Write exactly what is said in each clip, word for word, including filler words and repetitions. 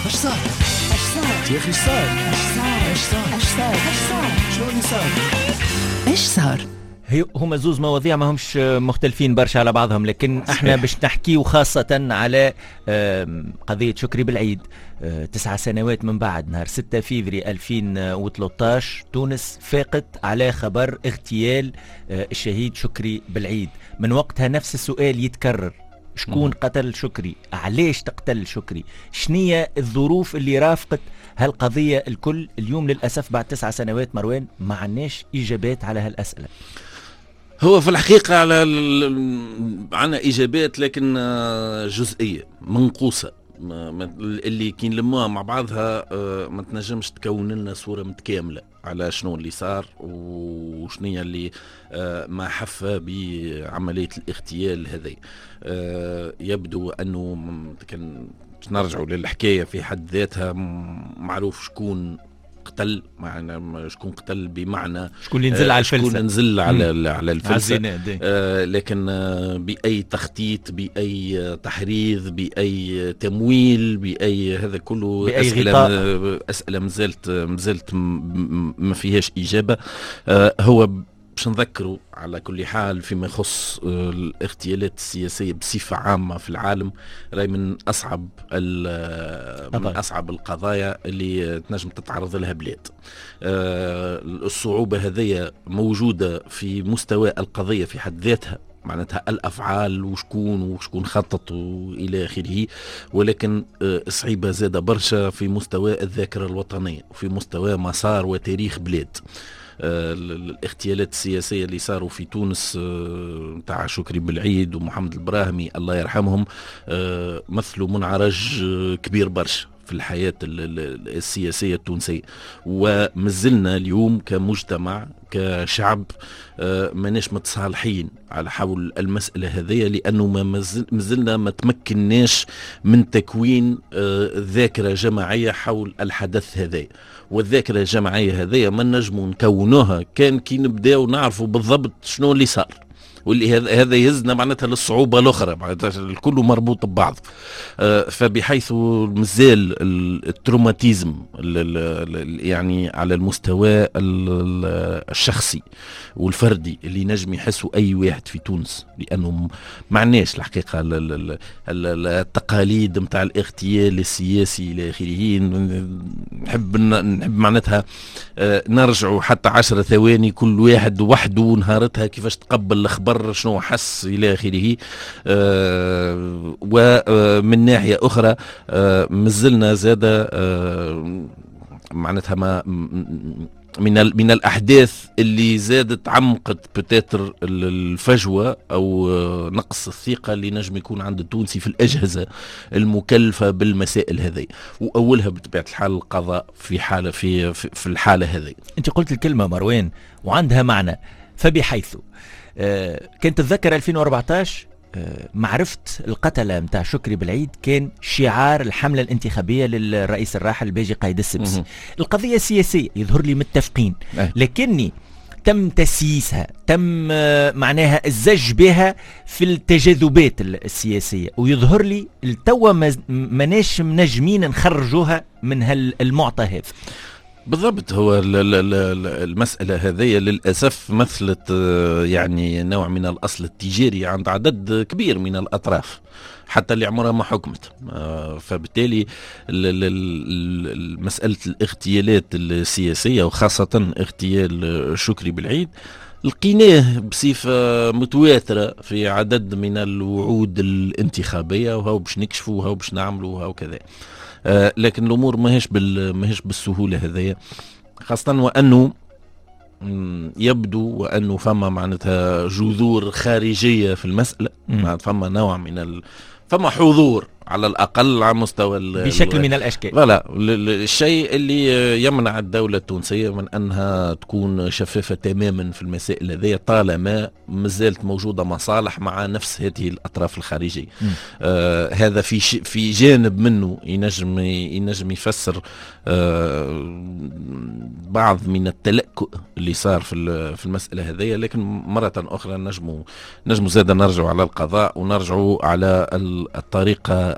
اش صار اش صار يا اخي؟ اش صار اش صار اش صار اش صار شو اللي صار؟ ايش صار؟ هما زوز مواضيع ما همش مختلفين برشا على بعضهم، لكن احنا باش نحكي وخاصة على قضية شكري بالعيد. تسعة سنوات من بعد، نهار ستة فيفري ألفين وثلاثة عشر، تونس فاقت على خبر اغتيال الشهيد شكري بالعيد. من وقتها نفس السؤال يتكرر: شكون قتل شكري؟ علاش تقتل شكري؟ شنية الظروف اللي رافقت هالقضية الكل؟ اليوم للأسف بعد تسعة سنوات مروان ما عناش إجابات على هالأسئلة. هو في الحقيقة على عنا إجابات لكن جزئية منقوصة، اللي كي نلموها مع بعضها ما تنجمش تكون لنا صورة متكاملة على شنو اللي صار وشنية اللي ما حف بعملية الاغتيال هذه. يبدو أنه كان نرجعوا للحكاية في حد ذاتها، معروف شكون قتل، معنى شكون قتل بمعنى شكون اللي نزل على الفلسة، شكون نزل على على الفلسة، آه لكن آه بأي تخطيط، بأي تحريض، بأي تمويل، بأي هذا كله بأي أسئلة غطاء. أسئلة مازالت مازالت ما فيهاش إجابة. آه هو باش نذكروا على كل حال فيما يخص الاغتيالات السياسية بصفة عامة في العالم، راي من أصعب من أصعب القضايا اللي تنجم تتعرض لها بلاد. الصعوبة هذه موجودة في مستوى القضية في حد ذاتها، معناتها الأفعال وشكون وشكون خطط وإلى آخره، ولكن صعيبة زادة برشا في مستوى الذاكرة الوطنية وفي مستوى مسار وتاريخ بلاد. الاغتيالات السياسية اللي صاروا في تونس تاع شكري بالعيد ومحمد البراهمي الله يرحمهم مثلوا منعرج كبير برشا في الحياة السياسية التونسية، ومازلنا اليوم كمجتمع كشعب ماناش متصالحين على حول المسألة هذه، لأنه ما مازلنا ما تمكناش من تكوين ذاكرة جماعية حول الحدث هذا. والذاكرة الجماعية هذه ما نجموا نكونوها كان كي نبداو نعرفوا بالضبط شنو اللي صار، واللي هذا يهزنا معناتها للصعوبة الأخرى، معناتها الكل مربوط ببعض. فبحيث مازال التروماتيزم يعني على المستوى الشخصي والفردي اللي نجم يحسوا أي واحد في تونس، لأنه معناش الحقيقة التقاليد متاع الاغتيال السياسي إلى آخره. نحب نحب معناتها نرجعوا حتى عشر ثواني كل واحد وحده نهارتها كيفاش تقبل الخبر، شنو حس إلى آخره. آه ومن ناحية أخرى آه مازلنا زادة آه معناتها ما من من الأحداث اللي زادت عمقت بتاتر الفجوة أو نقص الثقة اللي نجم يكون عند التونسي في الأجهزة المكلفة بالمسائل هذه، وأولها بطبيعة الحال القضاء في حالة في في الحالة هذه. أنت قلت الكلمة مروان وعندها معنى، فبحيث آه كنت تتذكر ألفين وأربعة عشر آه معرفة القتلة متاع شكري بالعيد كان شعار الحملة الانتخابية للرئيس الراحل باجي قايد السبسي. القضية سياسية يظهر لي متفقين، لكني تم تسييسها، تم آه معناها الزج بها في التجاذبات السياسية، ويظهر لي التوى مناش منجمين نخرجوها من هالمعطى هذا. بالضبط. هو المسألة هذه للأسف مثلت يعني نوع من الأصل التجاري عند عدد كبير من الأطراف حتى اللي عمرها ما حكمت. فبالتالي مسألة الاغتيالات السياسية وخاصة اغتيال شكري بالعيد لقيناه بصفة متواترة في عدد من الوعود الانتخابية، وهو باش نكشفوا وهو باش نعملوا وهو كذا. آه لكن الامور ماهيش بال ماهيش بالسهوله هذيا، خاصه وانه يبدو وانه فما معناتها جذور خارجيه في المساله، فما نوع من ال... فما حضور على الأقل على مستوى بشكل من الأشكال. لا الشيء اللي يمنع الدولة التونسية من أنها تكون شفافة تماما في المسائل هذه طالما مازالت موجودة مصالح مع نفس هذه الأطراف الخارجية. آه هذا في في جانب منه ينجم ينجم يفسر آه بعض من التلكؤ اللي صار في في المسألة هذه، لكن مرة أخرى نجموا نجموا زاد نرجعوا على القضاء ونرجعوا على الطريقة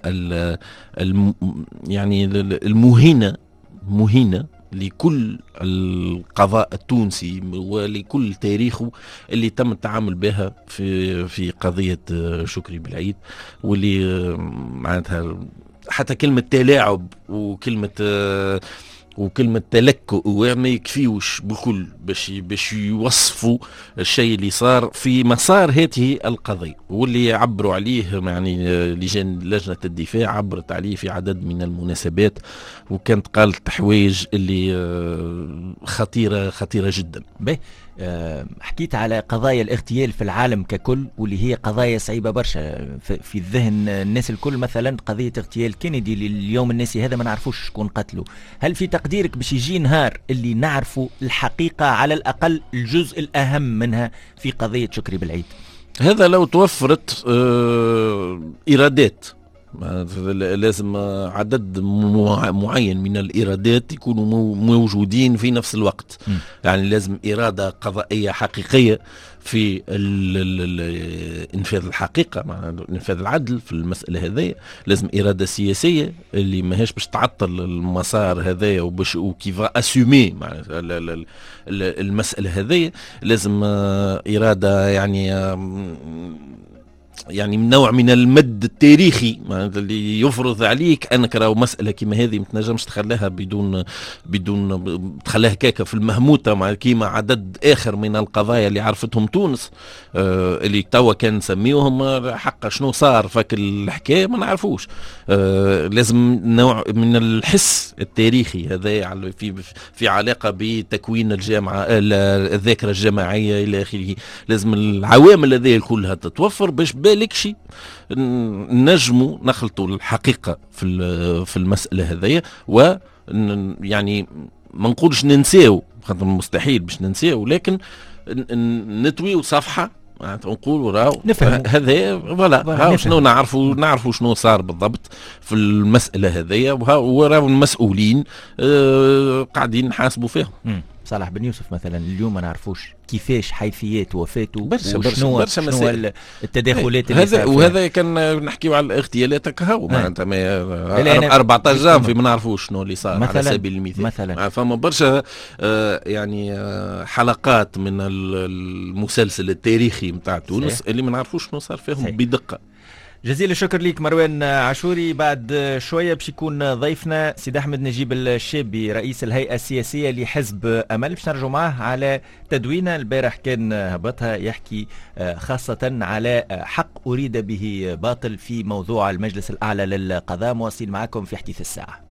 الم يعني المهينة مهينة لكل القضاء التونسي ولكل تاريخه اللي تم التعامل بها في في قضية شكري بالعيد، واللي معناتها حتى كلمة تلاعب وكلمة وكلمة تلكؤ ما يكفيوش بالكل باش باش يوصفوا الشيء اللي صار في مسار هذه القضية، واللي يعبروا عليه يعني لجان لجنة الدفاع عبرت عليه في عدد من المناسبات، وكانت قالت حوايج اللي خطيرة خطيرة جدا. به حكيت على قضايا الاغتيال في العالم ككل، واللي هي قضايا صعيبة برشا في الذهن الناس الكل. مثلا قضية اغتيال كينيدي اليوم الناسي هذا ما نعرفوش شكون قتله. هل في تقديرك باش يجي نهار اللي نعرفوا الحقيقة على الأقل الجزء الأهم منها في قضية شكري بالعيد؟ هذا لو توفرت إيرادات، لازم عدد معين من الإيرادات يكونوا موجودين في نفس الوقت. م. يعني لازم إرادة قضائية حقيقية في إنفاذ الحقيقة، مع إنفاذ العدل في المسألة هذه. لازم إرادة سياسية اللي ماهيش باش تعطل المسار هذايا وباش وكيفا أسومي المسألة هذه. لازم إرادة يعني يعني من نوع من المد التاريخي اللي يفرض عليك انك راهو مساله كيما هذه ما تنجمش تخليها بدون بدون تخليها كاكا في المهموته مع كيما عدد اخر من القضايا اللي عرفتهم تونس، آه اللي توا كان نسميوهم حق شنو صار فك الحكايه ما نعرفوش. آه لازم نوع من الحس التاريخي هذا في في علاقه بتكوين الجامعه الذاكره الجماعيه الى اخره. لازم العوامل هذه كلها تتوفر باش بالك شيء نجموا نخلطوا الحقيقة في في المسألة هذية، و يعني ما نقولش ننساو خاطر مستحيل باش ننساو، لكن نتويو صفحة نقولوا راهو هذا فوالا شنو نعرفوا نعرفوا شنو صار بالضبط في المسألة هذية، وراهو المسؤولين آه قاعدين نحاسبوا فيهم. صالح بن يوسف مثلا اليوم ما نعرفوش كيفاش حيثيات وفاته برشا وشنو برشا شنو التداخلات اللي هذا، وهذا كان نحكيو على الاغتيالات كهو معناتها أربعطاش جانفي ما نعرفوش شنو اللي صار على سبيل المثال. مثلا فما برشا آه يعني آه حلقات من المسلسل التاريخي نتاع تونس اللي ما نعرفوش شنو صار فيهم بدقة. جزيل الشكر ليك مروان عاشوري. بعد شوية باش يكون ضيفنا سيد أحمد نجيب الشابي رئيس الهيئة السياسية لحزب أمل، باش نرجو معه على تدوينة البارح كان هبطها يحكي خاصة على حق أريد به باطل في موضوع المجلس الأعلى للقضاء. مواصل معكم في حديث الساعة.